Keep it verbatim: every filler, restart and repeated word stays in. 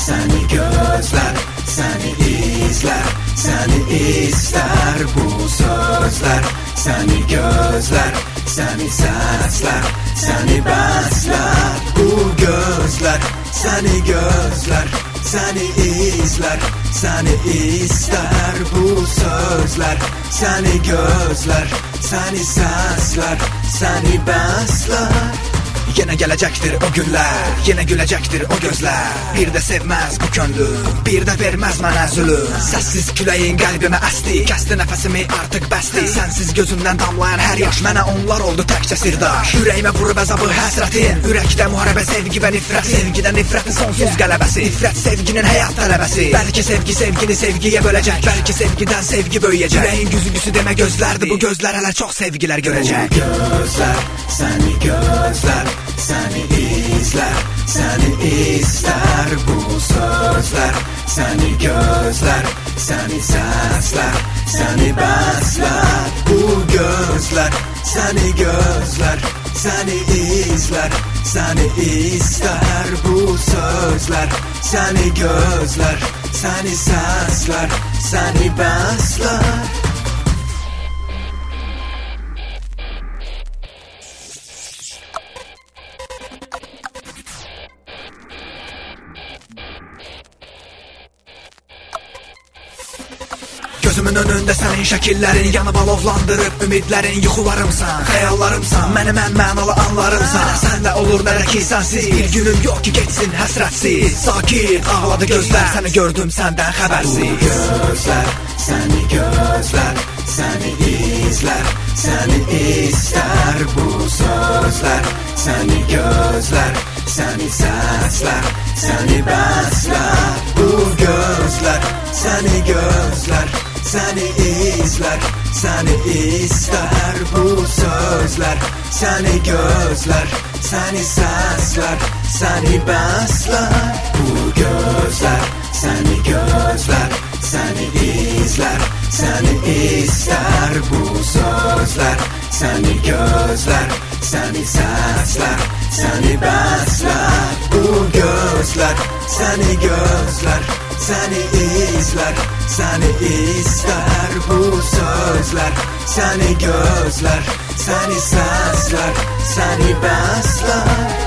səni gözlər, səni izlər, səni istər bu sözlər. Səni gözlər, səni səslər, səni bəslər bu gözlər. Səni gözlər, səni izlər, səni istər bu sözlər. Səni gözlər, səni səslər, səni bəslər. Yenə gələcəkdir o günlər, yenə güləcəkdir o gözlər. Bir də sevməz bu könlüm, bir də verməz mənə zülüm. Səssiz küləyin qəlbimə əsdi, kəsdi nəfəsimi artıq bəsdi. Sənsiz gözümdən damlayan hər yaş mənə onlar oldu təkcə sirdaş. Ürəyimə vurub əzabı həsrətin, ürəkdə müharibə sevgi və nifrət. Sevgidə nifrətin sonsuz qələbəsi, nifrət sevginin həyat tələbəsi. Bəlkə sevgi sevgini sevgiyə böləcək, bəlkə sevgidən sevgi böyüyəcək. Ürəyin güzgüsü demə gözlərdir, bu gözlər hələ çox sevgilər görəcək. Bu gözlər, səni gözlər, səni izlər, səni istər bu sözlər. Səni gözlər, səni səslər, səni bəslər bu gözlər. Səni gözlər, səni izlər, səni istər bu sözlər. Səni gözlər, səni səslər, səni bəslər. Gözümün önündə sənin şəkillərin yanıb alovlandırıb ümidlərin. Yuxularımsan, xəyallarımsan, mənim ən mənalı anlarımsan. Sənlə olur nələ ki sənsiz bir günüm yox ki geçsin həsrətsiz. Sakit ağladı gözlər, səni gördüm səndən xəbərsiz. Bu gözlər, səni gözlər, səni izlər, səni istər bu sözlər. Səni gözlər, səni səslər, səni bəslər bu gözlər. Səni gözlər, səni izlər, səni istər bu sözlər. Səni gözlər, səni səslər, səni bəslər bu gözlər. Səni gözlər, səni izlər, səni istər bu sözlər. Səni gözlər, səni səslər, səni bəslər bu gözlər. Səni gözlər, səni izlər, səni istər bu sözlər. Səni gözlər, səni səslər, səni bəslər.